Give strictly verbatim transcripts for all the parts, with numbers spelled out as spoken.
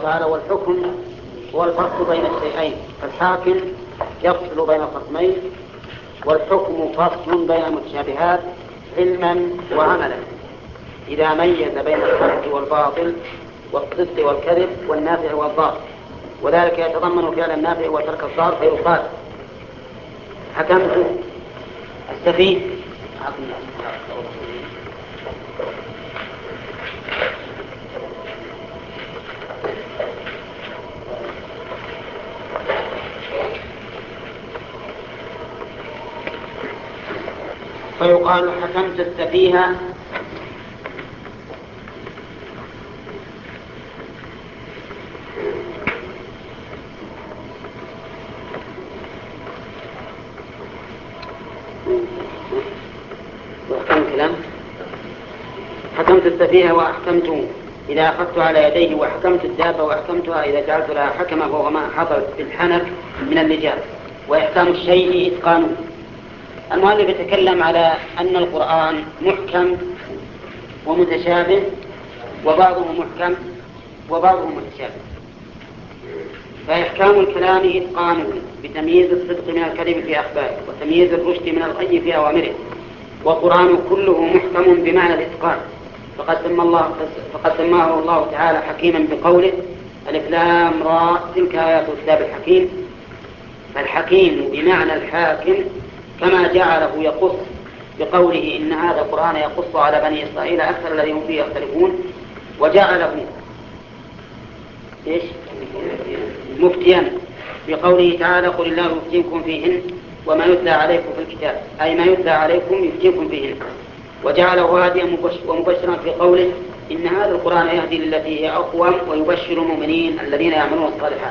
تعالى: والحكم هو الفصل بين الشيئين، فالحاكم يفصل بين الخصمين، والحكم فصل بين المتشابهات علما وعملا إذا ميز بين الحق والباطل والصدق والكذب والنافع والضار، وذلك يتضمن فعل النافع وترك الضار، فيقال: حكمت السفيه فيقال: حكمت السفيه حكمت السفيه وأحكمته إذا أخذت على يديه، وحكمت الدابة وأحكمتها إذا جعلت لها حكما، وهو ما حصل في الحنك من اللجام. وإحكام الشيء إتقانه. المؤلف يتكلم على أن القرآن محكم ومتشابه، وبعضه محكم وبعضه متشابه. فإحكام الكلام إتقانه بتمييز الصدق من الكذب في أخباره، وتمييز الرشد من الغي في أوامره. والقرآن كله محكم بمعنى الإتقان، فقد سمى الله فقد سماه الله تعالى حكيما بقوله: ألف لام را تلك آيات الكتاب الحكيم. فالحكيم بمعنى الحاكم، كما جعله يقص بقوله: إن هذا القرآن يقص على بني إسرائيل أكثر الذي هم فيه يختلفون، وجعله إيش؟ مفتيا بقوله تعالى: قل الله يفتيكم فيهن وما يتلى عليكم في الكتاب، أي ما يتلى عليكم يفتيكم فيهن. وجعله هاديا ومبشرا في قوله: إن هذا القرآن يهدي للتي هي أقوم ويبشر المؤمنين الذين يعملون الصالحات.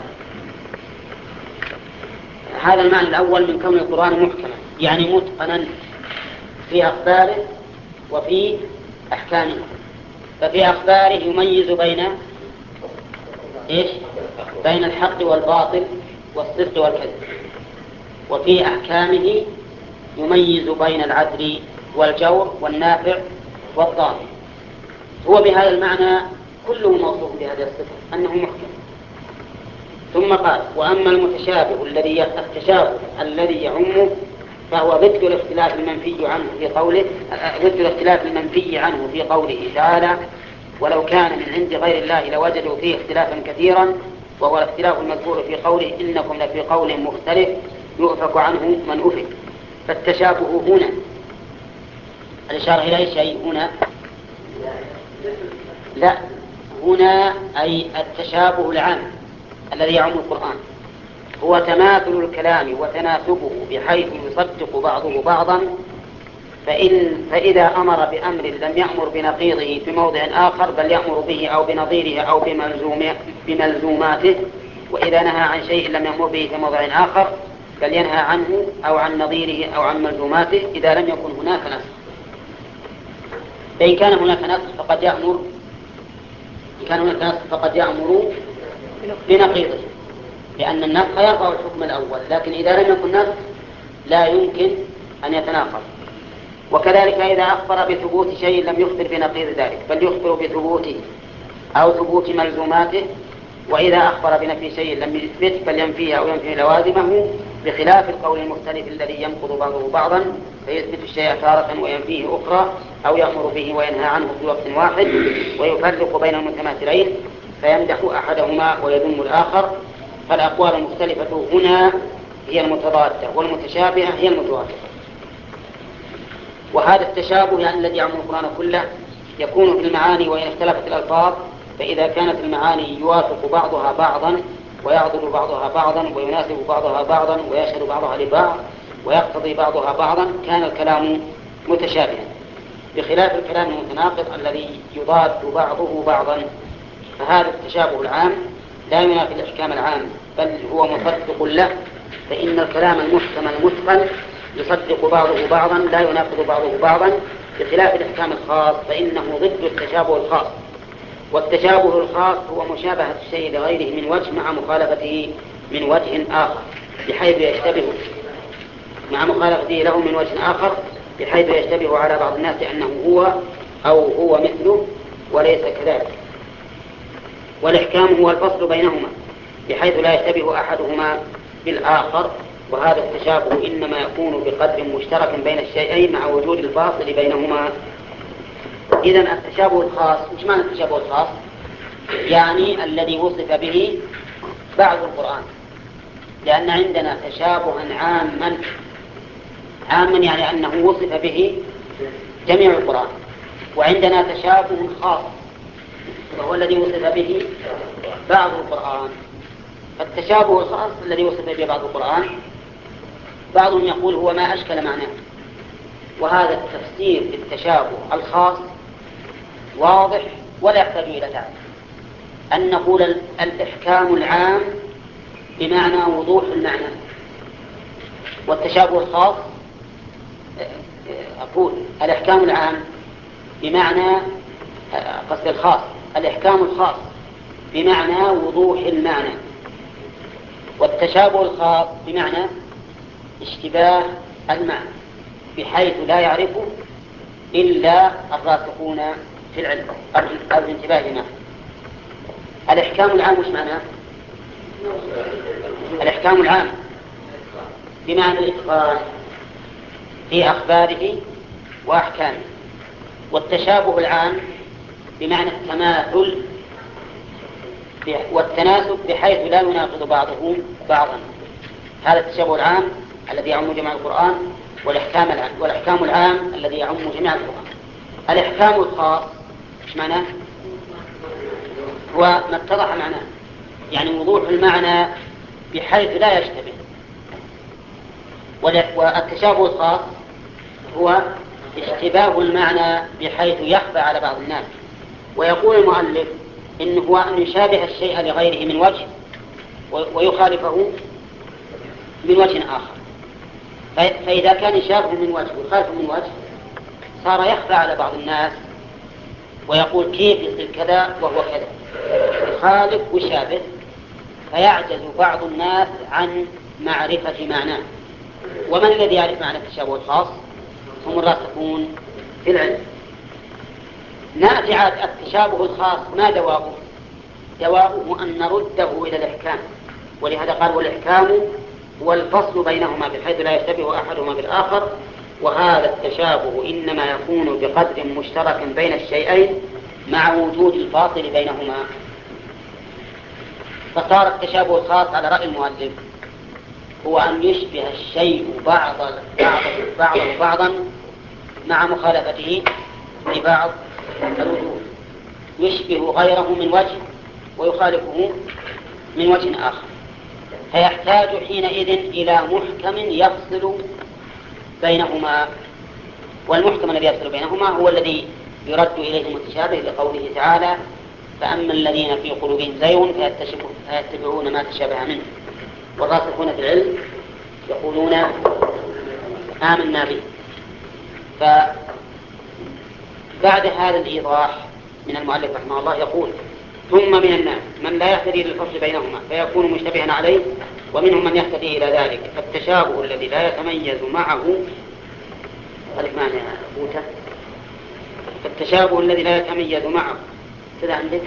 هذا المعنى الأول من كون القرآن محكما، يعني متقنا في أخباره وفي أحكامه. ففي أخباره يميز بين إيش؟ بين الحق والباطل والصدق والكذب. وفي أحكامه يميز بين العدل والجور والنافع والضار. هو بهذا المعنى كله موصوف بهذه الصفة أنه محكم. ثم قال: وأما المتشابه الذي التشابه الذي يعمه فهو ضد الاختلاف المنفي عنه في قوله ضد الاختلاف المنفي عنه في قوله تعالى: ولو كان من عند غير الله لوجدوا فيه اختلافا كثيرا، وهو الاختلاف المذكور في قوله: إنكم لفي قول مختلف يؤفك عنه من أفك. فالتشابه هنا الإشارة إلى أي شيء هنا؟ لا، هنا أي التشابه العام الذي يعم القرآن، هو تماثل الكلام وتناسبه بحيث يصدق بعضه بعضا. فإن فإذا أمر بأمر لم يأمر بنقيضه في موضع آخر، بل يأمر به أو بنظيره أو بملزوماته. وإذا نهى عن شيء لم يأمر به في موضع آخر، بل ينهى عنه أو عن نظيره أو عن ملزوماته إذا لم يكن هناك نسخ. فإن كان هناك نسخ فقد يأمر إن كان هناك نسخ فقد يأمر بنقيضه، لأن النسخ يرفع الحكم الأول، لكن إذا لم يكن نسخ لا يمكن أن يتناقض. وكذلك إذا أخبر بثبوت شيء لم يخبر بنقيض ذلك، بل يخبر بثبوته أو ثبوت ملزوماته. وإذا أخبر بنفي شيء لم يثبت بل ينفيه أو ينفي لوازمه، بخلاف القول المختلف الذي ينقض بعضه بعضا، فيثبت الشيء تارة وينفيه أخرى، أو يأمر به وينهى عنه في وقت واحد، ويفرق بين المتماثلين فيمدح أحدهما ويذم الآخر. فالأقوال المختلفة هنا هي المتضادة، والمتشابهة هي المتوافقة. وهذا التشابه يعني الذي يعم القرآن كله يكون في المعاني وإن اختلفت الألفاظ، فإذا كانت المعاني يوافق بعضها بعضا ويعضل بعضها بعضا ويناسب بعضها بعضا ويشهد بعضها لبعض ويقتضي بعضها بعضا، كان الكلام متشابها، بخلاف الكلام المتناقض الذي يضاد بعضه بعضا. فهذا التشابه العام لا ينافي الإحكام العام، بل هو مصدق له. فإن الكلام المحكم المتقن يصدق بعضه بعضا لا يناقض بعضه بعضا، بخلاف الإحكام الخاص فإنه ضد التشابه الخاص. والتشابه الخاص هو مشابهة الشيء لغيره من وجه مع مخالفته من وجه آخر بحيث يشتبه مع مخالفته له من وجه آخر بحيث يشتبه على بعض الناس أنه هو أو هو مثله وليس كذلك. والإحكام هو الفصل بينهما بحيث لا يشتبه أحدهما بالآخر، وهذا التشابه إنما يكون بقدر مشترك بين الشيئين مع وجود الفاصل بينهما. إذن التشابه الخاص، مش معنى التشابه الخاص؟ يعني الذي وصف به بعض القرآن، لأن عندنا تشابها عاما، عاما يعني أنه وصف به جميع القرآن، وعندنا تشابه خاص وهو الذي وصف به بعض القرآن. التشابه الخاص الذي وصف به بعض القرآن بعضهم يقول هو ما أشكل معناه، وهذا التفسير بالتشابه الخاص واضح ولا يحتاج إلى تعريف. أن نقول الإحكام العام بمعنى وضوح المعنى، والتشابه الخاص أقول الإحكام العام بمعنى قصد الخاص، الإحكام الخاص بمعنى وضوح المعنى، والتشابه الخاص بمعنى اشتباه المعنى بحيث لا يعرفه إلا الراسخون في العلم أو الانتباه لمعنى. الإحكام العام وش معناه؟ الإحكام العام بمعنى الإتقان في أخباره وأحكامه، والتشابه العام بمعنى التماثل والتناسب بحيث لا يناقض بعضه بعضا. هذا التشابه العام الذي يعم جميع القرآن، والإحكام العام والإحكام العام الذي يعم جميع القرآن. الإحكام الخاص ايش معناه؟ هو ما اتضح معناه، يعني وضوح المعنى بحيث لا يشتبه. والتشابه الخاص هو اشتباه المعنى بحيث يخفى على بعض الناس. ويقول المؤلف إنه هو أن يشابه الشيء لغيره من وجه ويخالفه من وجه آخر، فإذا كان يشابه من وجه ويخالفه من وجه صار يخفى على بعض الناس، ويقول كيف يصير كذا وهو كذا، يخالف ويشابه، فيعجز بعض الناس عن معرفة معناه. ومن الذي يعرف معنى التشابه الخاص؟ هم الراسخون في العلم. نأتي على التشابه الخاص، ما دواؤه؟ دواؤه أن نرده إلى الإحكام، ولهذا قال والإحكام هو الفصل بينهما بحيث لا يشتبه أحدهما بالآخر، وهذا التشابه إنما يكون بقدر مشترك بين الشيئين مع وجود الفاصل بينهما. فصار التشابه الخاص على رأي المؤلف هو أن يشبه الشيء بعض بعضه بعضا مع مخالفته لبعض الوجوه، يشبه غيره من وجه ويخالفه من وجه آخر، فيحتاج حينئذ إلى محكم يفصل بينهما. والمحكم الذي يفصل بينهما هو الذي يرد إليه المتشابه لقوله تعالى فأما الذين في قلوبهم زيغ فيتبعون ما تشابه منه والراسخون في العلم يقولون آمنا به. فبعد هذا الإيضاح من المؤلف رحمه الله يقول ثم من الناس من لا يهتدي للفصل بينهما فيكون مشتبها عليه، ومنهم من يهتدي إلى ذلك، فالتشابه الذي لا يتميز معه قالك معنى أبوته فالتشابه الذي لا يتميز معه كذا عندك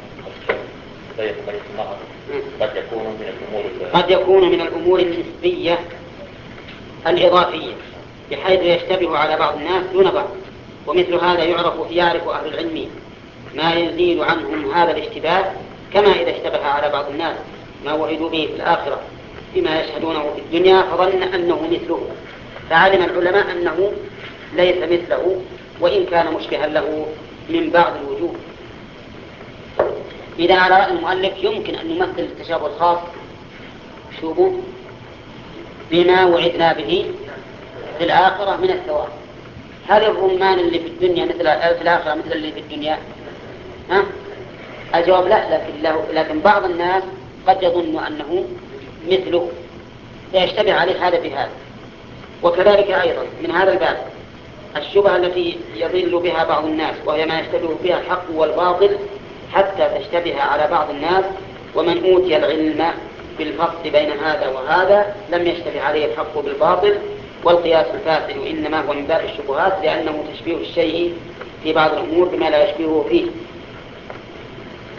قد يكون من الأمور قد يكون من الأمور النسبية الإضافية بحيث يشتبه على بعض الناس دون بعض، ومثل هذا يعرف يعرف أهل العلم ما يزيل عنهم هذا الاشتباه، كما إذا اشتبه على بعض الناس ما وعدوا به في الآخرة بما يشهدونه في الدنيا فظن أنه مثله، فعلم العلماء أنه ليس مثله وإن كان مشبها له من بعض الوجوه. إذا على رأي المؤلف يمكن أن نمثل التشابه الخاص شوفوا بما وعدنا به في الآخرة من الثواب. هل الرمان اللي في الدنيا مثل في الآخرة مثل اللي في الدنيا؟ ها؟ الجواب لا، لكن, له لكن بعض الناس قد يظن أنه مثله فيشتبه عليه هذا بهذا. وكذلك أيضا من هذا الباب الشبهة التي يضل بها بعض الناس وهي ما يشتبه بها الحق والباطل حتى تشتبه على بعض الناس، ومن أوتي العلم بالفصل بين هذا وهذا لم يشتبه عليه الحق بالباطل، والقياس الفاسد إنما هو من باب الشبهات لأنه تشبيه الشيء في بعض الأمور بما لا يشبهه فيه.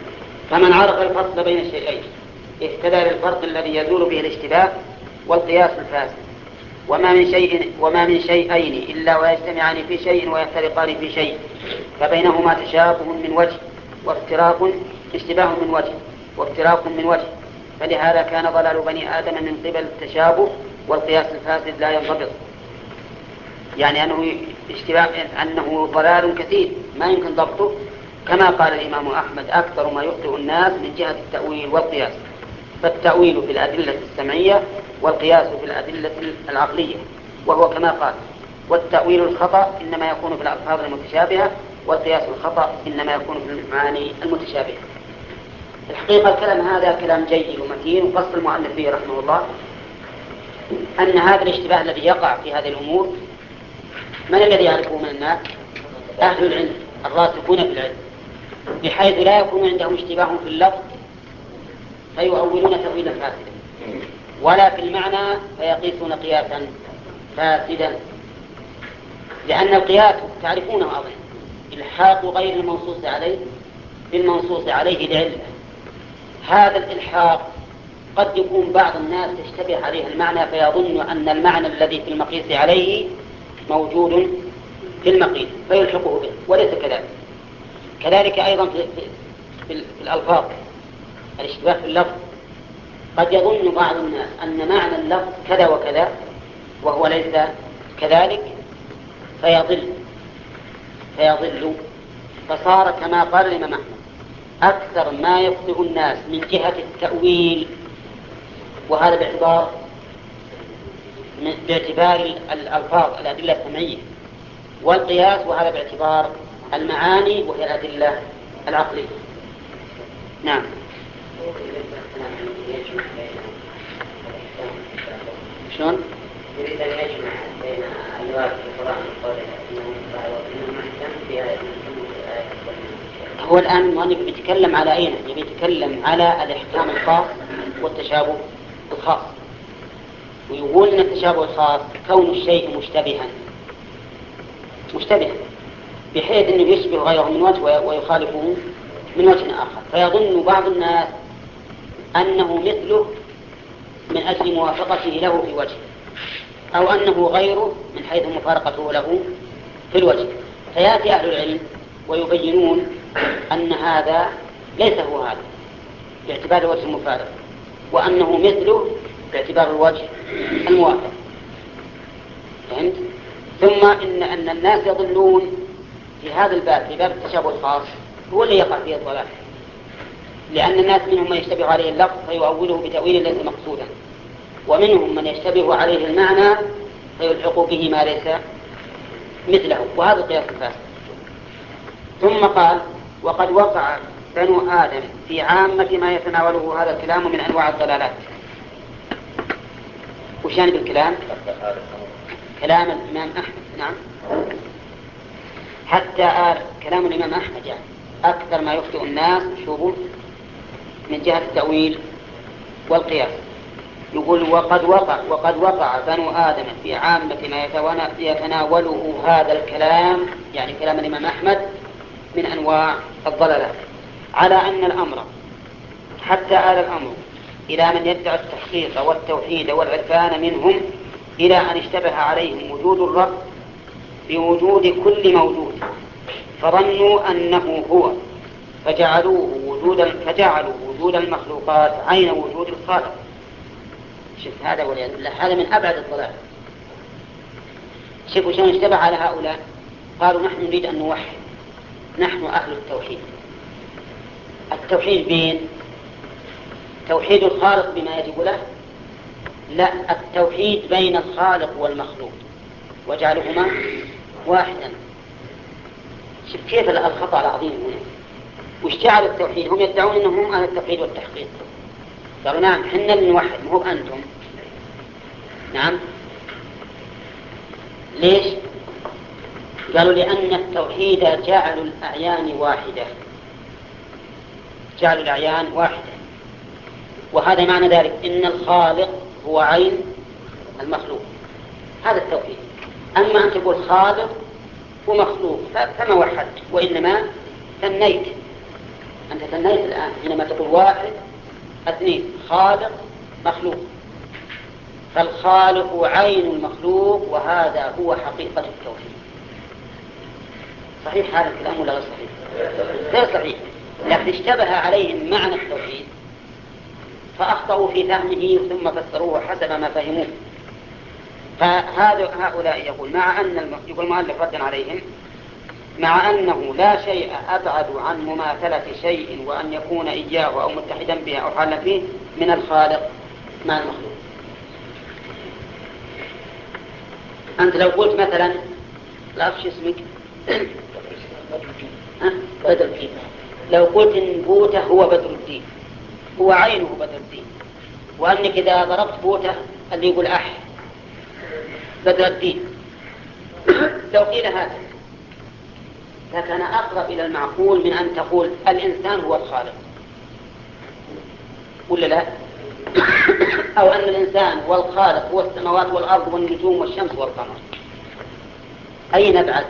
فمن عرف الفصل بين الشيئين اهتدى للفرق الذي يزول به الاشتباه والقياس الفاسد. وما من شيء وما من شيئين إلا ويجتمعان في شيء ويفترقان في شيء، فبينهما تشابه من وجه وافتراق اشتباه من وجه وافتراق من وجه، فلهذا كان ضلال بني آدم من قبل التشابه والقياس الفاسد لا ينضبط، يعني أنه اشتباه أنه ضلال كثير ما يمكن ضبطه، كما قال الإمام أحمد أكثر ما يخطئ الناس من جهة التأويل والقياس، فالتأويل في الأدلة السمعية والقياس في الأدلة العقلية، وهو كما قال: والتأويل الخطأ إنما يكون في الألفاظ المتشابهة، والقياس الخطأ إنما يكون في المعاني المتشابهة. الحقيقة الكلام هذا كلام جيد ومتين، وقصد المؤلف فيه رحمه الله أن هذا الاشتباه الذي يقع في هذه الأمور من الذي يعرفه من الناس؟ أهل العلم الراسخون في العلم، بحيث لا يكون عندهم اشتباه في اللفظ فيؤولون تأويلا فاسدا، ولا في المعنى فيقيسون قياسا فاسدا. لأن القياس تعرفونه أظن إلحاق غير المنصوص عليه بالمنصوص عليه لعلة. هذا الإلحاق قد يكون بعض الناس تشتبه عليه المعنى فيظن أن المعنى الذي في المقيس عليه موجود في المقيس فيلحقه به، وليس كذلك. كذلك أيضا في, في, في, في الألفاظ، الاشتباه في اللفظ، قد يظن بعض الناس أن معنى اللفظ كذا وكذا وهو ليس كذلك فيضل فيضل فصار كما قال الإمام أحمد: أكثر ما يخطئ الناس من جهة التأويل، وهذا باعتبار باعتبار الألفاظ الأدلة السمعية، والقياس وهذا باعتبار المعاني وهي الأدلة العقلية. نعم. شلون؟ يريد أن يجمع بين ألوان القرآن وقوله إنه وإنه محكم في آية. هو الآن المؤلف يتكلم على أين؟ يتكلم على الإحكام الخاص والتشابه الخاص، ويقول أن التشابه الخاص كون الشيء مشتبها مشتبها بحيث أنه يشبه غيره من وجه ويخالفه من وجه آخر، فيظن بعض الناس أنه مثله من أجل موافقته له في وجه، أو أنه غيره من حيث مفارقته له في الوجه، فيأتي أهل العلم ويبينون أن هذا ليس هو هذا باعتبار الوجه المفارق، وأنه مثله باعتبار الوجه الموافق. فهمت؟ ثم إن, أن الناس يضلون في هذا الباب، في باب التشابه الخاص، هو اللي يقع فيه الضلال، لأن الناس منهم من يشتبه عليه اللفظ فيؤوله بتأويل ليس مقصودا، ومنهم من يشتبه عليه المعنى فيلحق به ما ليس مثله، وهذا القياس الفاسد. ثم قال: وقد وقع بنو آدم في عامة ما يتناوله هذا الكلام من أنواع الضلالات. وش يعني بالكلام؟ كلام الإمام أحمد. نعم، حتى آل كلام الإمام أحمد يعني أكثر ما يخطئ الناس شوفوا من جهة التأويل والقياس. يقول: وقد وقع وقد وقع بنو آدم في عامة ما يتناوله هذا الكلام، يعني كلام الإمام أحمد، من أنواع الضلالات، على أن الأمر حتى آل الأمر إلى من يدعي التحقيق والتوحيد والعرفان منهم إلى أن اشتبه عليهم وجود الرب بوجود كل موجود، فظنوا أنه هو فجعلوه وجود فجعلوا وجود المخلوقات عين وجود الخالق. شوف هذا والعياذ بالله، هذا من أبعد الضلال. شوفوا شلون اشتبه على هؤلاء. قالوا: نحن نريد أن نوحد، نحن أهل التوحيد. التوحيد بين توحيد الخالق بما يجب له؟ لا، التوحيد بين الخالق والمخلوق وجعلهما واحدا. شوف كيف الخطأ العظيم هنا. واشتعل التوحيد، هم يدعون أنهم أهل التوحيد والتحقيق. قالوا: نعم، حنا اللي نوحد، مو أنتم. نعم، ليش؟ قالوا: لأن التوحيد جعل الأعيان واحدة، جعل الأعيان واحدة، وهذا معنى ذلك إن الخالق هو عين المخلوق، هذا التوحيد. أما أن تقول خالق ومخلوق فما وحدت، وإنما ثنيت. أنت ثنيت الآن حينما تقول واحد اثنين خالق مخلوق، فالخالق عين المخلوق، وهذا هو حقيقة التوحيد. صحيح هذا الكلام ولا غير صحيح؟ غير صحيح، لكن اشتبه عليهم معنى التوحيد فأخطأوا في فهمه ثم فسروه حسب ما فهموه. فهذا هؤلاء يقول مع أن الم... يقول المؤلف ردا عليهم مع أنه لا شيء أبعد عن مماثلة شيء وأن يكون إياه أو متحدا به أو حالا فيه من الخالق مع المخلوق. أنت لو قلت مثلا لا أفش اسمك بدر الدين، لو قلت إن بوته هو بدر الدين، هو عينه بدر الدين، وأنك إذا ضربت بوته اللي يقول أح بدر الدين، لو قيل هذا لكان أقرب إلى المعقول من أن تقول الإنسان هو الخالق، ولا لا؟ أو أن الإنسان هو الخالق هو السماوات والأرض والنجوم والشمس والقمر. أين نبعد؟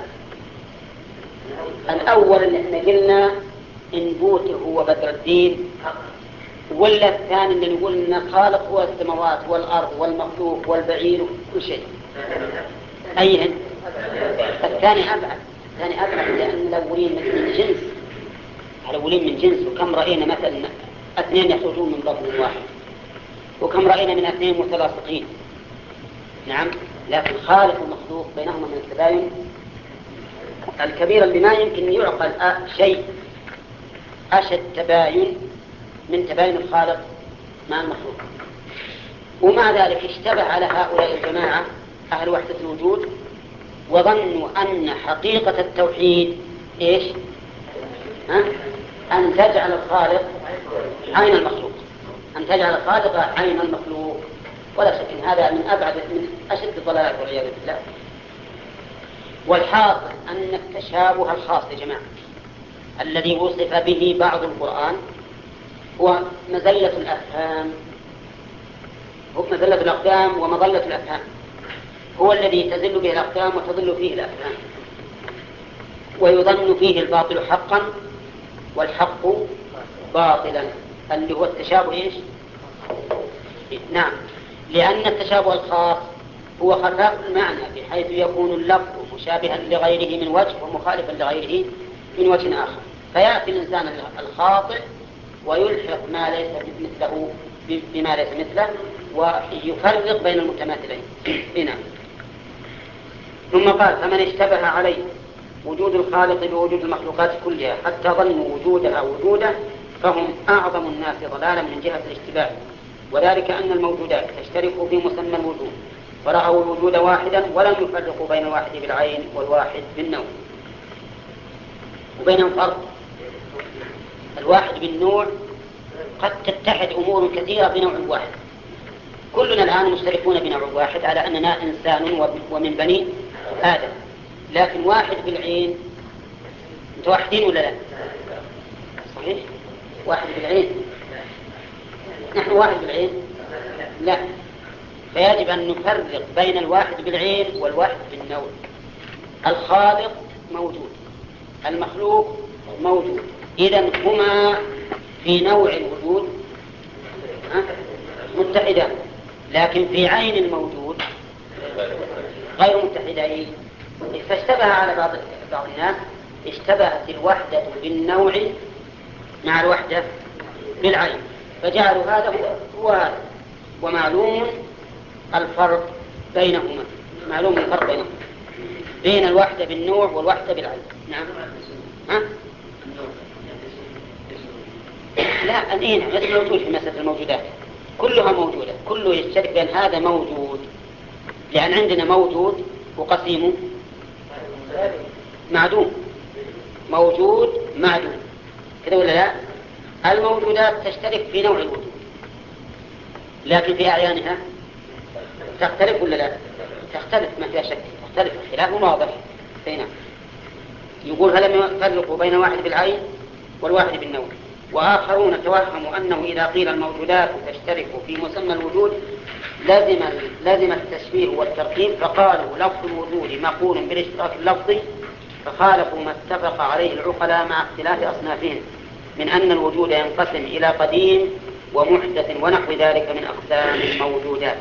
الأول اللي احنا قلنا إن بوته هو بدر الدين، ولا الثاني اللي نقول إن الخالق هو السماوات والأرض والمخلوق والبعير وكل شيء؟ أيهن؟ الثاني أبعد. الثاني أبعد لأن الأولين من جنس، الأولين من جنس، وكم رأينا مثلا اثنين يخرجون من بطن واحد، وكم رأينا من اثنين متلاصقين. نعم، لكن خالق ومخلوق بينهما من التباين الكبير اللي ما يمكن يعقل شيء أشد تباين من تباين الخالق مع المخلوق. ومع ذلك اشتبه على هؤلاء الجماعة أهل وحدة الوجود وظنوا أن حقيقة التوحيد إيش؟ ها؟ أن تجعل الخالق عين المخلوق، أن تجعل الخالق عين المخلوق، ولا شك أن هذا من أبعد من أشد الضلالات والعياذ بالله. والحاصل أن التشابه الخاص يا جماعة الذي وصف به بعض القرآن هو مزلة الأفهام، هو مزلة الأقدام ومظلة الأفهام، هو الذي تزل به الأقدام وتظل فيه الأفهام، ويظن فيه الباطل حقا والحق باطلا، اللي هو التشابه إيش؟ نعم، لأن التشابه الخاص هو خفاء المعنى بحيث يكون اللفظ مشابها لغيره من وجه ومخالفا لغيره من وجه آخر، فيأتي الإنسان الخاطئ ويلحق ما ليس مثله بما ليس مثله ويفرق بين المتماثلين. هنا ثم قال فمن اشتبه عليه وجود الخالق بوجود المخلوقات كلها حتى ظنوا وجودها وجوده فهم أعظم الناس ضلالا من جهة الاشتباه، وذلك أن الموجودات تشترك في مسمى الوجود، فرأوا الوجود واحدا ولم يفرقوا بين الواحد بالعين والواحد بالنوع، وبينهم فرق. الواحد بالنوع قد تتحد أمور كثيرة بنوع واحد، كلنا الآن مشتركون بنوع واحد على أننا إنسان ومن بني آدم، لكن واحد بالعين متوحدين ولا لا؟ صحيح، واحد بالعين، نحن واحد بالعين لا، فيجب أن نفرق بين الواحد بالعين والواحد بالنوع. الخالق موجود، المخلوق موجود، إذن هما في نوع الوجود متحدان، لكن في عين الموجود غير متحدين. فاشتبه على بعض بعض الناس، اشتبهت الوحدة بالنوع مع الوحدة بالعين، فجعلوا هذا هو هذا، ومعلوم الفرق بينهما، معلوم الفرق بينهما بين الوحدة بالنوع والوحدة بالعين. نعم، ها؟ لا، أنينا مثل الوجود في مسألة الموجودات كلها موجودة، كله يشترك بين هذا موجود، لأن عندنا موجود وقسيم معدوم، موجود معدوم كذا ولا لا؟ الموجودات تشترك في نوع الوجود، لكن في أعيانها تختلف ولا لا؟ تختلف، ما فيها شك، تختلف، الخلاف واضح. هنا يقول فلم يفرقوا بين واحد بالعين والواحد بالنوع. وآخرون توهموا أنه إذا قيل الموجودات تشترك في مسمى الوجود لازم لازم التشبيه والتركيب، فقالوا لفظ الوجود مقول بالاشتراك اللفظي، فخالفوا ما اتفق عليه العقلاء مع اختلاف أصنافهم، من أن الوجود ينقسم إلى قديم ومحدث ونحو ذلك من أقسام الموجودات.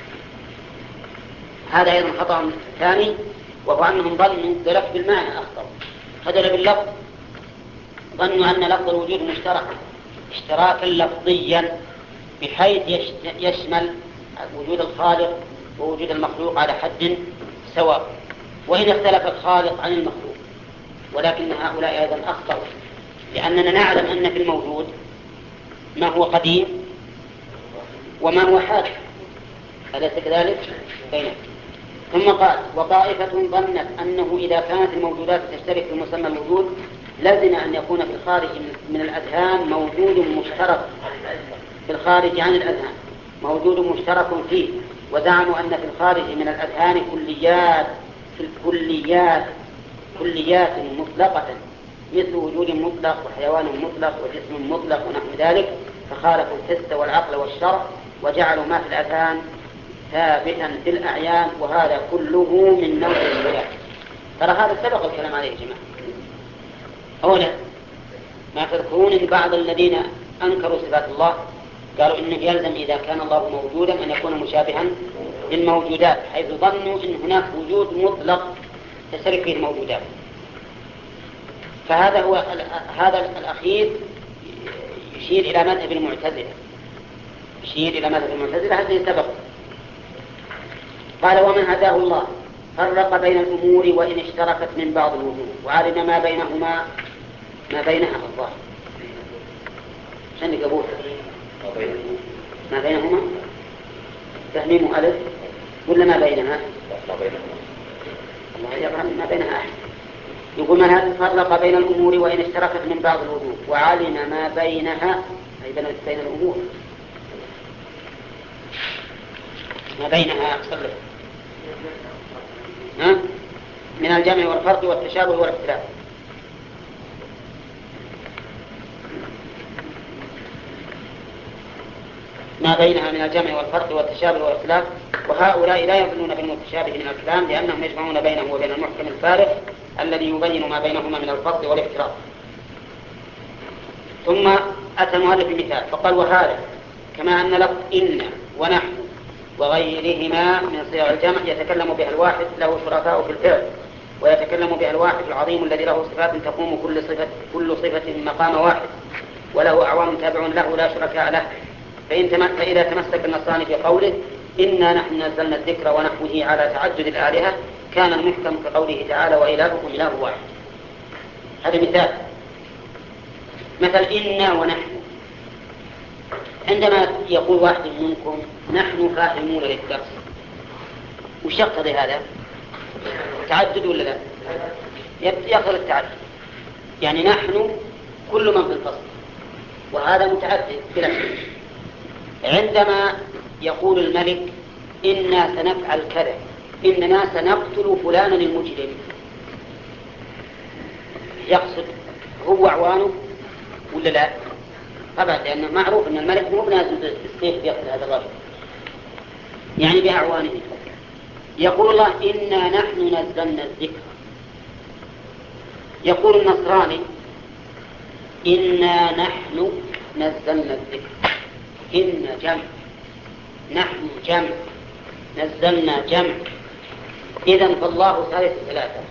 هذا أيضا خطأ ثاني، وهو أنهم ظنوا بلفظ المعنى أخطأ، خذل باللفظ، ظنوا أن لفظ الوجود مشترك اشتراكا لفظيا بحيث يشمل وجود الخالق ووجود المخلوق على حد سواء، وإن اختلف الخالق عن المخلوق. ولكن هؤلاء أيضا أخطأوا، لأننا نعلم أن في الموجود ما هو قديم وما هو حادث، أليس كذلك؟ بينهم. ثم قال: وطائفة ظنت أنه إذا كانت الموجودات تشترك في مسمى الوجود لازم أن يكون في الخارج من الأذهان موجود مشترك في الخارج عن الأذهان موجود مشترك فيه، وزعموا أن في الخارج من الأذهان كليات في الكليات كليات مطلقة مثل وجود مطلق وحيوان مطلق وجسم مطلق ونحو ذلك، فخالفوا الحس والعقل والشرع وجعلوا ما في الأذهان ثابتا في الأعيان، وهذا كله من نوع الخلاف. ترى هذا سبق الكلام عليه يا جماعة. أولا ما تذكرون إن بعض الذين أنكروا صفات الله قالوا إنه يلزم إذا كان الله موجودا أن يكون مشابها للموجودات، حيث ظنوا إن هناك وجود مطلق تشترك فيه الموجودات. فهذا هو هذا الأخير يشير إلى مذهب المعتزلة يشير إلى مذهب المعتزلة هذه سبق. قال: ومن هداه الله فرق بين الأمور وإن اشتركت من بعض الوجوه وعلم ما بينهما ما بينها الله شن قبول ما بينهما تهميم ألف ولا ما بينها؟ الله يرحم ما بينها أحد. يقول: من هذا فرق بين الأمور وإن اشتركت من بعض الوجوه وعلم ما بينها أي بين الأمور ما بينها أصلح ها؟ من الجمع والفرق والتشابه والاختلاف. ما بينها من الجمع والفرق والتشابه والاختلاف، وهؤلاء لا يظنون بالمتشابه من الكلام لأنهم يجمعون بينه وبين المحكم الفارق الذي يبين ما بينهما من الفرق والافتراق. ثم أتى المؤلف بمثال فقال: وهذا كما أن لفظ إن ونحن وغيرهما من صيغ الجمع يتكلم بها الواحد له شركاء في الفعل، ويتكلم بها الواحد العظيم الذي له صفات تقوم كل صفة, كل صفة مقام واحد وله أعوان تابع له لا شركاء له. فإذا تمسك النصراني في قوله إنا نحن نزلنا الذكر ونحوه على تعدد الآلهة كان المحكم كقوله تعالى: وإلهكم إله واحد. هذا مثال. مثل إنا ونحن، عندما يقول واحد منكم نحن فاهمون للدرس وش يقتضي هذا؟ تعدد ولا لا؟ يقتضي التعدد، يعني نحن كل من في الفصل، وهذا متعدد بلا شك. عندما يقول الملك إنا سنفعل كذا، إننا سنقتل فلانا المجرم، يقصد هو أعوانه ولا لا؟ طبعا، لأنه معروف أن الملك مو بنازل بالسيف يقتل هذا الرجل، يعني بأعوانه. يقول الله إنا نحن نزلنا الذكر. يقول النصراني إنا نحن نزلنا الذكر، إن جمع، نحن جمع، نزلنا جمع، إذن فالله ثالث ثلاثة.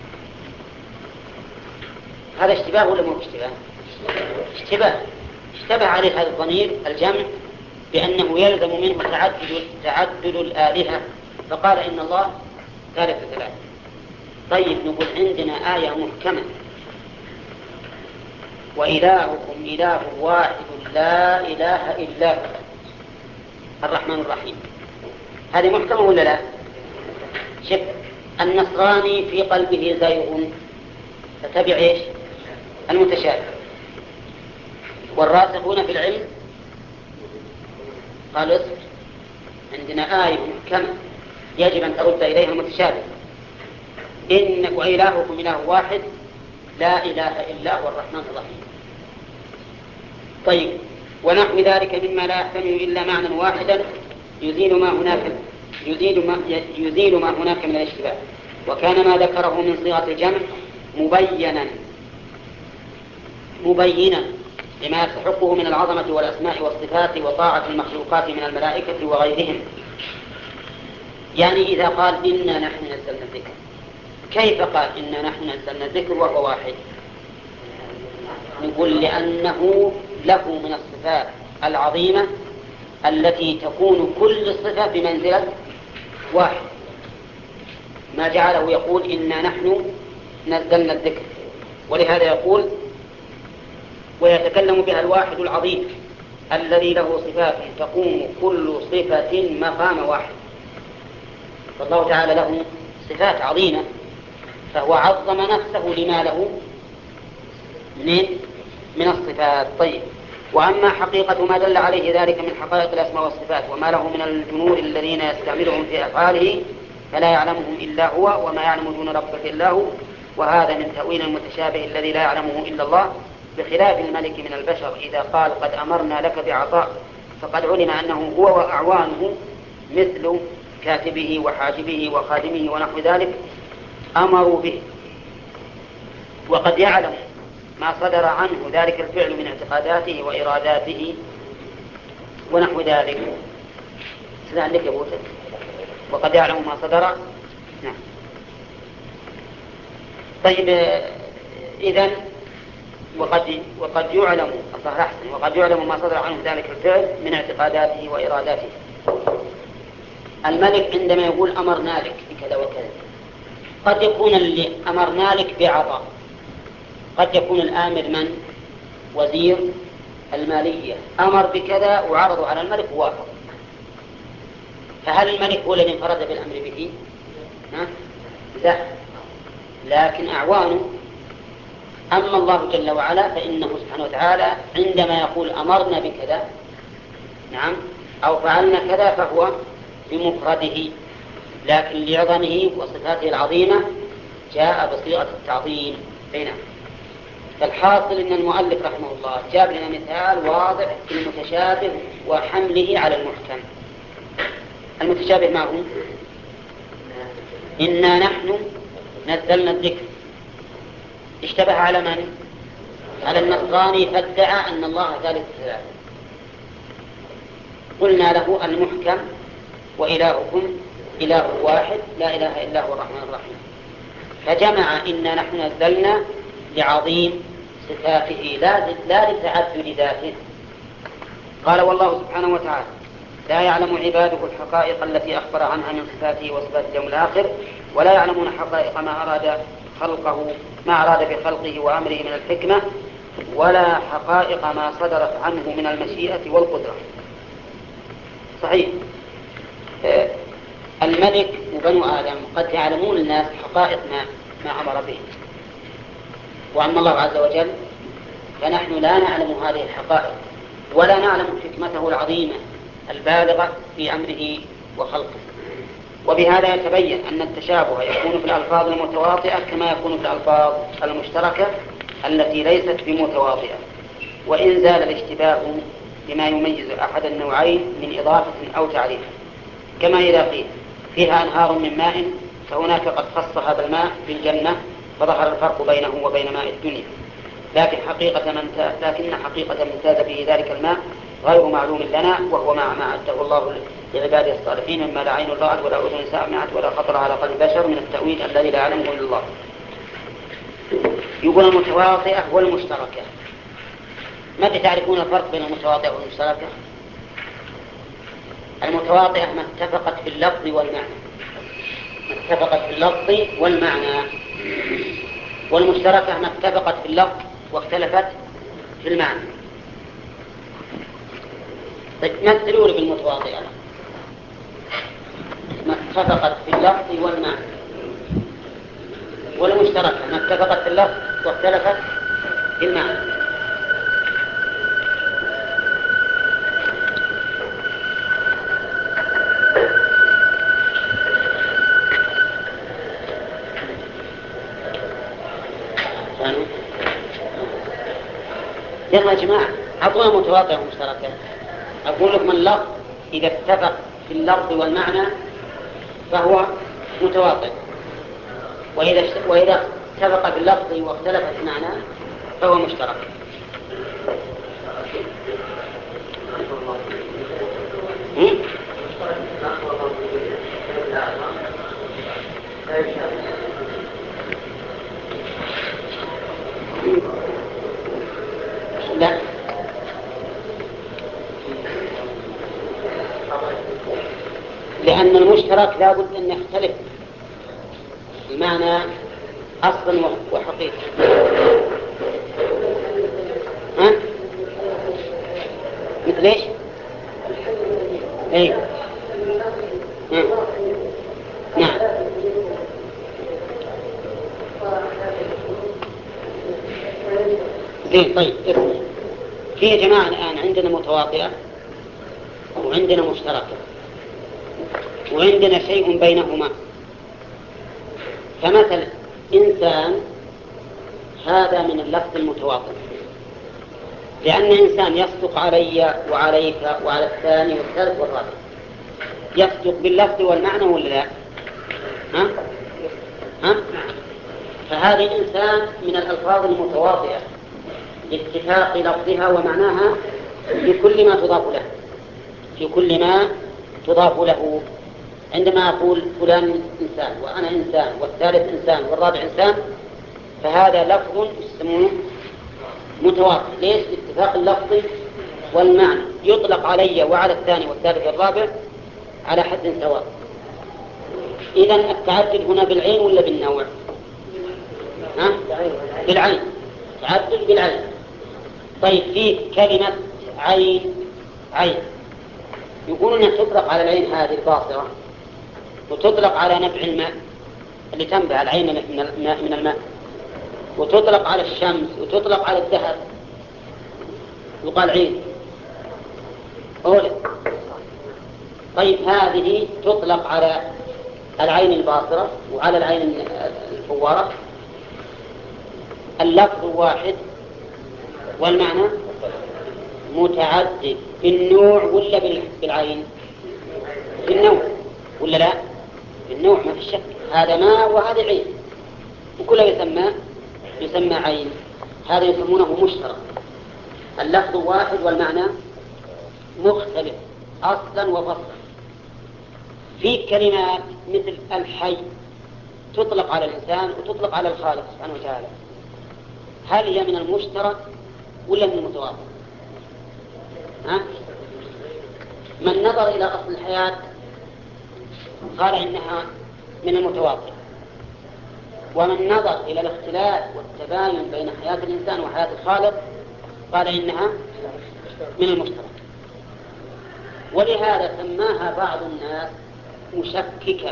هذا اشتباه ولا مو اشتباه؟ اشتباه. اشتبه عليه هذا الضمير الجمع بأنه يلزم منه تعدد, تعدد الآلهة، فقال إن الله ثالث ثلاثة. طيب نقول عندنا آية محكمة: وإلهكم إله واحد لا إله إلا هو الرحمن الرحيم. هذه محكمة ولا لا؟ شف النصراني في قلبه زيغ فتبع إيش؟ المتشابه. والراسخون في العلم قالوا اصبر، عندنا آية محكمة يجب أن ترد إليها المتشابه: إن وإلهكم إله واحد لا إله إلا هو الرحمن الرحيم. طيب، ونحو ذلك مما لا يحتمل إلا معنى واحدا يزيل ما هناك يزيل ما, يزيل ما هناك من الاشتباه. وكان ما ذكره من صيغة الجمع مبينا مبينا لما يستحقه من العظمة والأسماء والصفات وطاعة المخلوقات من الملائكة وغيرهم. يعني إذا قال إنا نحن نزلنا الذكر، كيف قال إنا نحن نزلنا الذكر وهو واحد؟ نقول لأنه له من الصفات العظيمة التي تكون كل صفة بمنزلة واحد، ما جعله يقول إنا نحن نزلنا الذكر. ولهذا يقول ويتكلم بها الواحد العظيم الذي له صفات تقوم كل صفة مقام واحد. فالله تعالى له صفات عظيمة، فهو عظم نفسه لما له من من الصفات. طيب، وأما حقيقة ما دل عليه ذلك من حقائق الأسماء والصفات وما له من الجنود الذين يستعملهم في أفعاله فلا يعلمهم إلا هو وما يعلم دون ربك إلا هو، وهذا من تأويل المتشابه الذي لا يعلمه إلا الله، بخلاف الملك من البشر إذا قال قد أمرنا لك بعطاء فقد علم أنه هو وأعوانه مثل كاتبه وحاجبه وخادمه ونحو ذلك أمروا به، وقد يعلم ما صدر عنه ذلك الفعل من اعتقاداته وإراداته ونحو ذلك. سلام لك يا بوتك. وقد يعلم ما صدر. نعم. طيب، إذن وقد وقد يعلم الظاهر أحسن وقد يعلم ما صدر عنه ذلك الفعل من اعتقاداته وإراداته. الملك عندما يقول أمرنا لك بكذا وكذا، قد يكون اللي أمرنا لك بعطاء، قد يكون الآمر من وزير المالية أمر بكذا وعرض على الملك ووافق، فهل الملك هو الذي انفرد بالأمر به؟ لا، لكن أعوانه. أما الله جل وعلا فإنه سبحانه وتعالى عندما يقول أمرنا بكذا نعم أو فعلنا كذا فهو بمفرده، لكن لعظمه وصفاته العظيمة جاء بصيغة التعظيم. بينه. فالحاصل أن المؤلف رحمه الله جاب لنا مثال واضح في المتشابه وحمله على المحكم. المتشابه ما هو؟ إنا نحن نزلنا الذكر، اشتبه على من؟ على النصراني فادعى أن الله ثالث ثلاثة. قلنا له المحكم وإلهكم إله واحد لا إله إلا هو الرحمن الرحيم، فجمع إنا نحن نزلنا لعظيم صفاته لا لتعدد ذاته. قال والله سبحانه وتعالى لا يعلم عباده الحقائق التي أخبر عنها من صفاته وصفات اليوم الآخر، ولا يعلمون حقائق ما أراد خلقه ما أراد بخلقه وأمره من الحكمة، ولا حقائق ما صدرت عنه من المشيئة والقدرة. صحيح، الملك وبنو آدم قد يعلمون الناس حقائق ما, ما أمر به، وأما الله عز وجل فنحن لا نعلم هذه الحقائق ولا نعلم حكمته العظيمة البالغة في أمره وخلقه. وبهذا يتبين أن التشابه يكون في الألفاظ المتواطئة كما يكون في الألفاظ المشتركة التي ليست بمتواطئة، وإن زال الاشتباه بما يميز أحد النوعين من إضافة أو تعريف، كما إذا قيل فيها أنهار من ماء فهناك قد خص هذا الماء بالجنة فظهر الفرق بينه وبين ماء الدنيا، لكن حقيقة من لكن حقيقة من امتاز به ذلك الماء غير معلوم لنا، وهو مع ما أعده الله لعباده الصالحين مما لا عين رأت ولا أذن سمعت ولا خطر على قلب بشر من التأويل الذي لا يعلمه إلا الله. يقول المتواطئة والمشتركة. متى تعرفون الفرق بين المتواطئة والمشتركة؟ المتواطئة ما اتفقت في اللفظ والمعنى ما اتفقت في اللفظ والمعنى والمشتركة ما اتفقت في اللفظ واختلفت في المعنى. طيب، مثلوا لي بالمتواطئة. ما اتفقت في اللفظ والمعنى، والمشتركة ما اتفقت في اللفظ واختلفت في المعنى. يلا يا جماعة أعطونا متواطئة ومشتركة. أقول لكم اللفظ إذا اتفق في اللفظ والمعنى فهو متواطئ، وإذا وإذا اتفق في اللفظ واختلف في المعنى فهو مشترك. لأن المشترك لابد أن يختلف المعنى أصلا وحقيقة. ها؟ مثل إيش؟ إيه؟ ها. نعم. زين. طيب اسمع، في يا جماعة الآن عندنا متواطئة وعندنا مشتركة وعندنا شيء بينهما. فمثل إنسان هذا من اللفظ المتواطئ، لأن إنسان يصدق علي وعليك وعلى الثاني والثالث والرابع، يصدق باللفظ والمعنى ولا لا؟ ها؟ ها؟ فهذا إنسان من الألفاظ المتواطئة لاتفاق لفظها ومعناها في كل ما تضاف له، في كل ما تضاف له. عندما أقول فلان إنسان وأنا إنسان والثالث إنسان والرابع إنسان، فهذا لفظ يسمونه متواطئ. ليش؟ اتفاق اللفظ والمعنى، يطلق علي وعلى الثاني والثالث والرابع على حد سواء. إذن التعدد هنا بالعين ولا بالنوع؟ ها؟ بالعين، تعدد بالعين. طيب في كلمة عين، عين يقولون أنها تطلق على العين هذه الباصرة، وتطلق على نبع الماء اللي تنبع العين من الماء, من الماء، وتطلق على الشمس، وتطلق على الذهب، يقال عين أولى. طيب هذه تطلق على العين الباصرة وعلى العين الفوارة، اللفظ واحد والمعنى متعدد. بالنوع ولا بالعين؟ بالنوع ولا لا؟ بالنوع ما في شك. هذا ماء وهذا عين، وكله يسمى يسمى عين. هذا يسمونه مشترك، اللفظ واحد والمعنى مختلف أصلا وفصلا. في كلمات مثل الحي تطلق على الإنسان وتطلق على الخالق سبحانه وتعالى، هل هي من المشترك ولا من المتواطئ؟ ها؟ من نظر إلى أصل الحياة قال إنها من المتواطئ، ومن نظر إلى الاختلاف والتباين بين حياة الإنسان وحياة الخالق قال إنها من المشترك. ولهذا سماها بعض الناس مشككة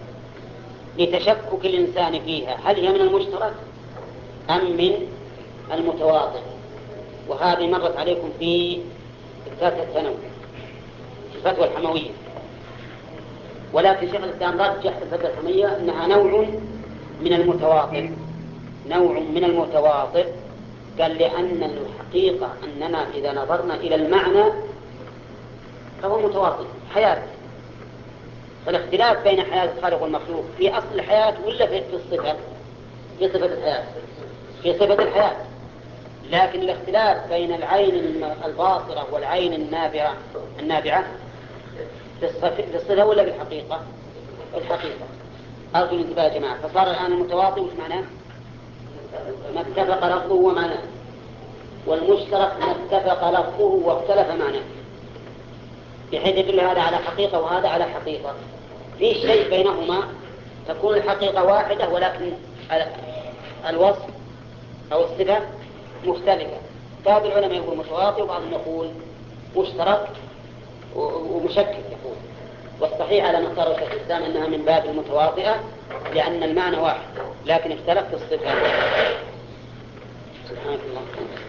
لتشكك الإنسان فيها، هل هي من المشترك أم من المتواطئ. وهذه مرت عليكم في الثالث الثانوي في الفتوى الحموية، ولكن شيخ الإسلام رجح في الفتوى الحموية أنها نوع من المتواطئ، نوع من المتواطئ. قال لأن الحقيقة أننا إذا نظرنا إلى المعنى فهو متواطئ حياة. فالاختلاف بين حياة الخالق والمخلوق في أصل الحياة ولا في الصفة؟ في صفة الحياة، في صفة الحياة. لكن الاختلاف بين العين الباصرة والعين النابعة النابعة في الصفة ولا بالحقيقة؟ الحقيقة. أرجو الانتباه يا جماعة. فصار الآن المتواطئ وش معناه؟ ما اتفق لفظه ومعناه، والمشترك ما اتفق لفظه واختلف معناه، بحيث يدل هذا على حقيقة وهذا على حقيقة. في شيء بينهما تكون الحقيقة واحدة ولكن الوصف أو الصفة مختلفة. بعض العلماء يقول متواطئ وبعضهم يقول مشترك ومشكك يقول. والصحيح على ما اختاره شيخ الإسلام أنها من باب المتواطئة، لأن المعنى واحد لكن اختلف في الصفة. سبحانك الله.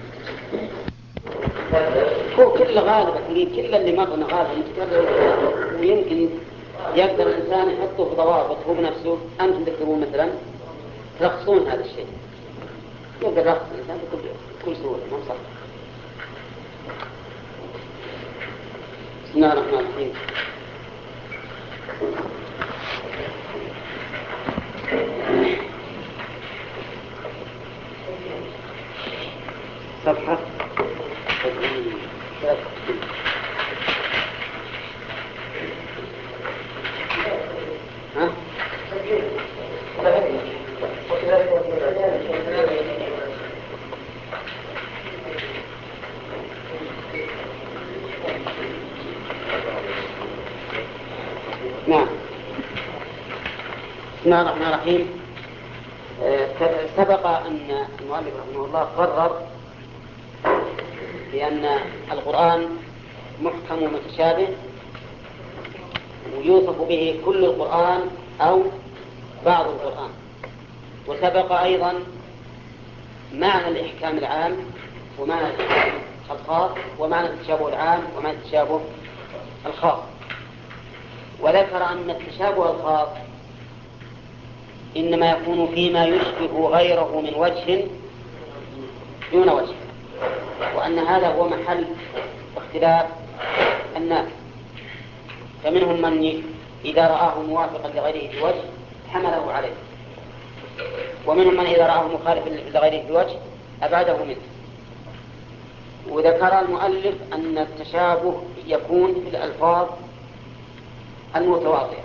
هو كل غالب كل اللي مرنا غالب متكرر، ويمكن يقدر الإنسان يحطه في ضوابط هو بنفسه. أنتم تكتبون مثلا تلخصون هذا الشيء، يقدر يلخص الإنسان بكل سهولة. ما صح. بسم الله الرحمن الرحيم. صفحة ها؟ نعم. بسم الله الرحمن الرحيم. سبق أن المؤلف رحمه الله قرر بأن القرآن محكم ومتشابه ويوصف به كل القرآن أو بعض القرآن، وسبق أيضا معنى الإحكام العام ومعنى الإحكام الخاص ومعنى التشابه العام ومعنى التشابه الخاص، وذكر أن التشابه الخاص إنما يكون فيما يشبه غيره من وجه دون وجه، وأن هذا هو محل اختلاف الناس، فمنهم من إذا رآه موافقا لغيره في وجه حمله عليه، ومنهم من إذا رآه مخالفا لغيره في وجه أبعده منه. وذكر المؤلف أن التشابه يكون في الألفاظ المتواطئة،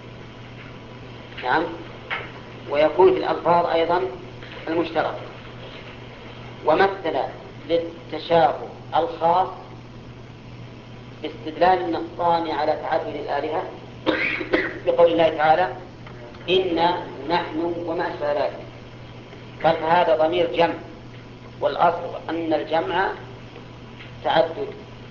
نعم، ويكون في الألفاظ أيضا المشتركة، ومثل للتشابه الخاص باستدلال النصان على تعدد الآلهة بقول الله تعالى إنا نحن وما أشبه ذلك، قال فهذا ضمير جمع، والأصل أن الجمع تعدد،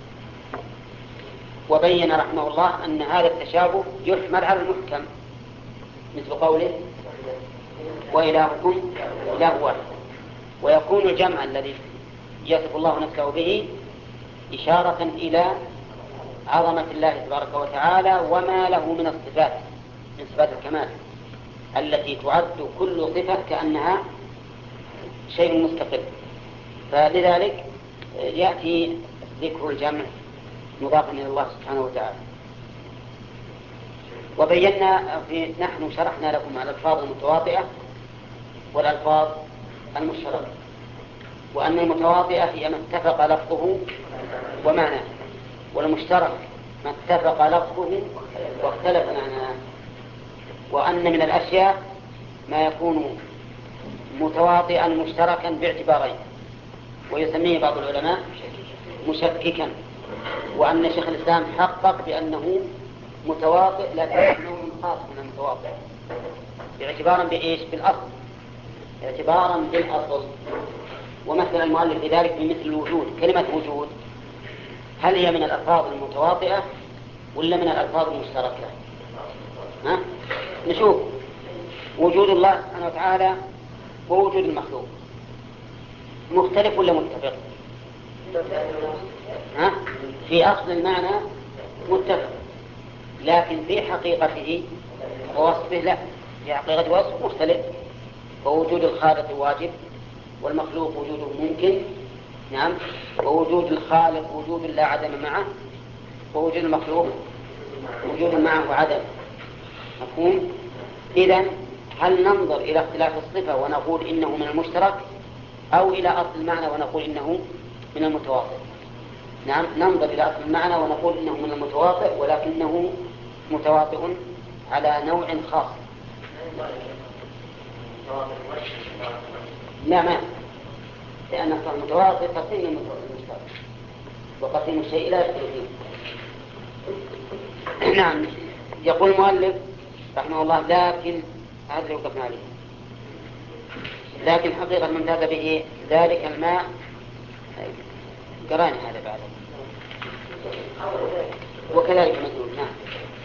وبين رحمه الله أن هذا التشابه يحمل على المحكم مثل قوله وإلهكم إله واحد، ويكون الجمع الذي يصف الله نفسه به إشارة إلى عظمة الله تبارك وتعالى وما له من الصفات من صفات الكمال التي تعد كل صفة كأنها شيء مستقل، فلذلك يأتي ذكر الجمع مضافا إلى الله سبحانه وتعالى. وبينا في نحن شرحنا لكم الألفاظ المتواطئة والألفاظ المشتركة، وأن المتواطئة هي ما اتفق لفظه ومعناه، والمشترك ما اتفق لفظه واختلف معناه، وأن من الأشياء ما يكون متواطئا مشتركا باعتبارين، ويسميه بعض العلماء مشككا، وأن شيخ الإسلام حقق بأنه متواطئ لكن نوع خاص من المتواطئ باعتبارا بإيش؟ بالأصل، اعتبارا بالأصل. ومثل المؤلف لذلك بمثل الوجود، كلمة وجود هل هي من الألفاظ المتواطئة ولا من الألفاظ المشتركة؟ ها؟ نشوف وجود الله سبحانه وتعالى ووجود المخلوق مختلف ولا متفق؟ ها؟ في أصل المعنى متفق، لكن في حقيقته ووصفه لا، في حقيقة وصفه مختلف. ووجود الخالق واجب والمخلوق وجوده ممكن، نعم، ووجود الخالق وجود لا عدم معه، ووجود المخلوق وجود معه وعدم. مفهوم؟ إذن هل ننظر إلى اختلاف الصفة ونقول إنه من المشترك، أو إلى أصل المعنى ونقول إنه من المتواطئ؟ نعم، ننظر إلى أصل المعنى ونقول إنه من المتواطئ، ولكنه متواطئ على نوع خاص. لا، ما لأن المتواطئ قسيم المشترك، وقسيم الشيء لا يدخل فيه. نعم. يقول المؤلف رحمه الله لكن هذا اللي وقفنا عليه، لكن حقيقة من ذات به ذلك الماء قراني هذا بعد، وكذلك مسؤول. نعم.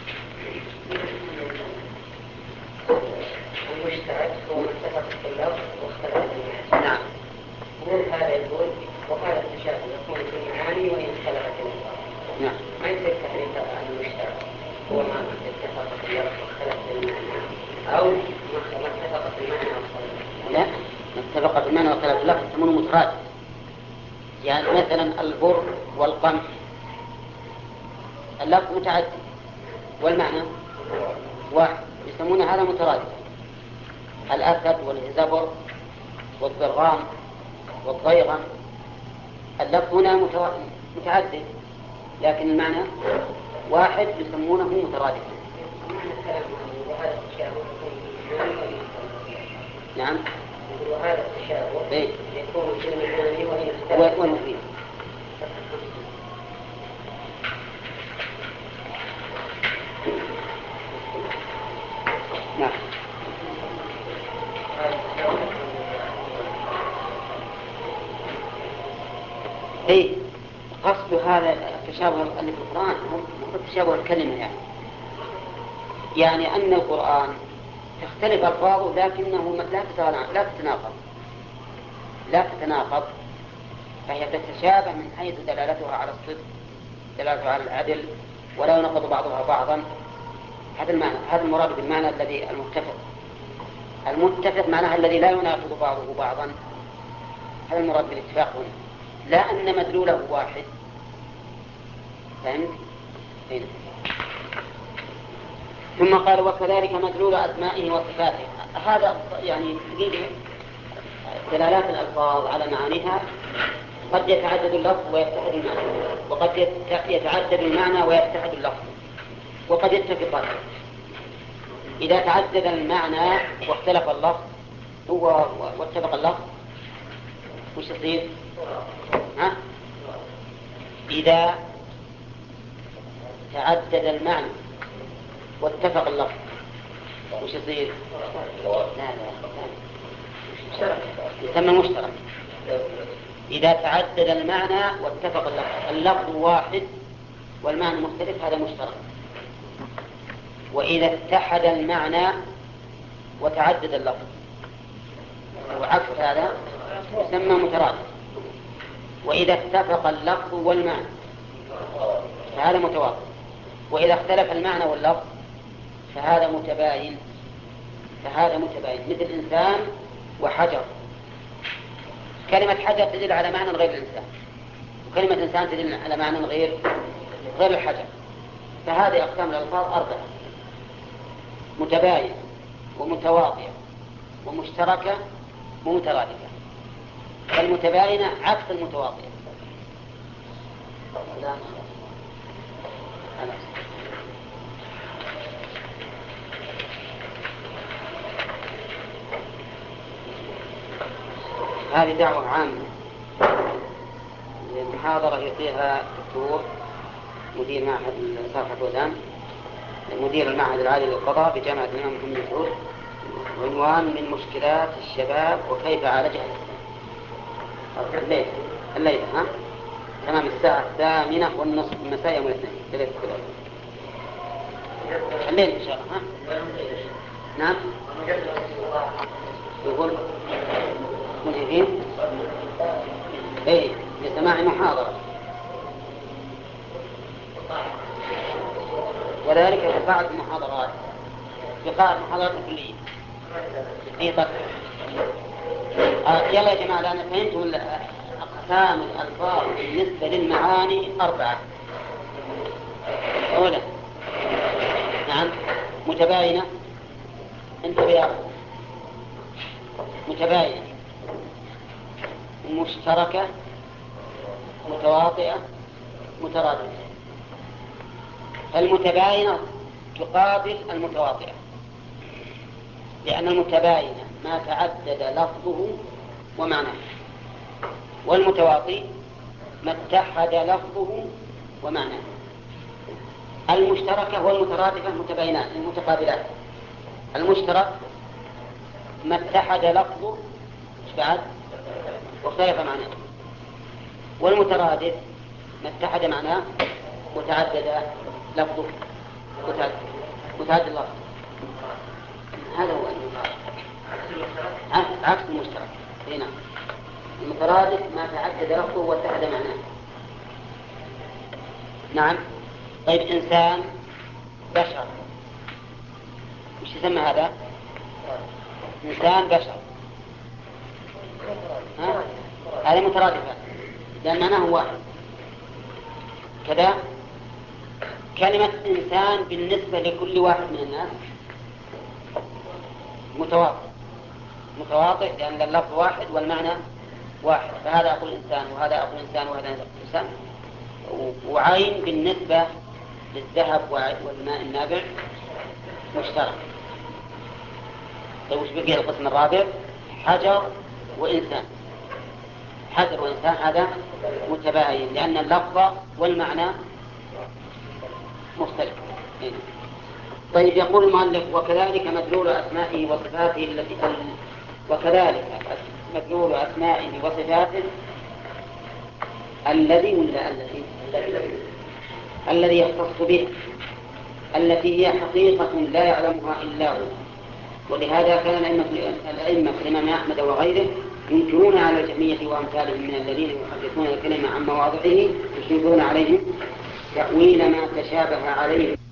المشترك هو من اتفق في اللفظ واختلف المعنى. نعم. من هذا يقول وقال التشابه يكون في المعاني وإن اختلفت الألفاظ. نعم. ما يصير تحريف المشترك هو ما اتفق في اللفظ واختلف المعنى، أو ما اتفق في المعنى واختلف. لا، ما اتفق في المعنى واختلف اللفظ يسمونه مترادف. يعني مثلا البر والقمح اللفظ متعدد والمعنى واحد، يسمون هذا مترادف. الأسد والزبر والضرغام والضيغم اللفظ هنا متعدد لكن المعنى واحد، يسمونه مترادف. نعم. وهذا التشابه إيه؟ يكون في المعاني وإن اختلف. وين فيه؟ هذا التشابه اللي في القرآن هو تشابه الكلمة يعني يعني أن القرآن تختلف ألفاظه لكنه لا لا تتناقض لا تتناقض فهي تتشابه من حيث دلالتها على الصدق دلالتها على العدل ولا ينقض بعضها بعضا. هذا المعنى هذا المراد بالمعنى الذي المتفق المتفق معناها الذي لا يناقض بعضه بعضا. هذا المراد بالاتفاق هنا لا أن مدلوله واحد. فهمت؟ هنا. ثم قال وكذلك مدلول أسمائه وصفاته. هذا يعني دلالات الألفاظ على معانيها قد يتعدد اللفظ ويتحد المعنى وقد يتعدد المعنى ويتحد اللفظ وقد يتفقان. إذا تعدد المعنى واختلف اللفظ هو واتفق اللفظ وش يصير؟ ها؟ إذا تعدد المعنى واتفق اللفظ وش يصير؟ لا لا لا يسمى مشترك. إذا تعدد المعنى واتفق اللفظ اللفظ واحد والمعنى مختلف هذا مشترك. وإذا اتحد المعنى وتعدد اللفظ وعكس هذا يسمى مترادف. وإذا اتفق اللفظ والمعنى فهذا متواطئ. وإذا اختلف المعنى واللفظ فهذا متباين فهذا متباين مثل إنسان وحجر. كلمة حجر تدل على معنى غير الإنسان وكلمة إنسان تدل على معنى غير غير الحجر. فهذه أقسام الألفاظ أربعة: متباين ومتواطئة ومشتركة ومترادفة. فالمتباينة عكس المتواطئة. هذه دعوة عامة للمحاضرة يلقيها الدكتور مدير معهد صرفة ودان مدير المعهد العالي للقضاء بجامعة الإمام محمد سعود. عنوان من مشكلات الشباب وكيف عالجها الإسلام. الليلة الليلة ها تمام الساعة الثامنة والنصف المساء يوم الاثنين ثلاثة ثلاثة الليل إن شاء الله. ها نعم يقول منهين ايه لسماع محاضرة وذلك في بعض المحاضرات لقاء المحاضرات الكلية. ايه طيب آه يلا يا جماعة لأن فهمتم أقسام الألفاظ بالنسبة للمعاني أربعة. أولا نعم متباينة انتبه يا متباينة مشتركة متواطئة مترادفة. المتباينة تقابل المتواطئة لأن المتباينة ما تعدد لفظه ومعناه والمتواطئ ما اتحد لفظه ومعناه. المشتركة والمترادفة متباينات المتقابلات. المشترك ما اتحد لفظه بعد واختلف معناه والمترادف ما اتحد معناه وتعدد لفظه وتعدد لفظه. هذا هو عكس المشترك. هنا المترادف ما تعدد لفظه واتحد معناه. نعم طيب إنسان بشر وش يسمى هذا؟ إنسان بشر ها؟ هذه مترادفة لأن معناه واحد. كذا كلمة إنسان بالنسبة لكل واحد من الناس متواطئ متواطئ لأن اللفظ واحد والمعنى واحد. فهذا أقول إنسان وهذا أقول إنسان وهذا أقول إنسان. وعين بالنسبة للذهب والماء النابع مشترك. طيب وش بقي القسم الرابع؟ حجر وإنسان. حجر وإنسان هذا متباين لأن اللفظ والمعنى مختلف. طيب يقول المؤلف وكذلك مدلول أسمائه وصفاته التي وكذلك مدلول أسمائه وصفاته الذي ولا الذي الذي يختص به، التي هي حقيقة لا يعلمها إلا هو. ولهذا كان الأئمة الإمام أحمد وغيره ينكرون على الجهمية وأمثالهم من الذين يحدثون الكلمة عن مواضعه، يشيرون عليهم تأويل ما تشابه عليه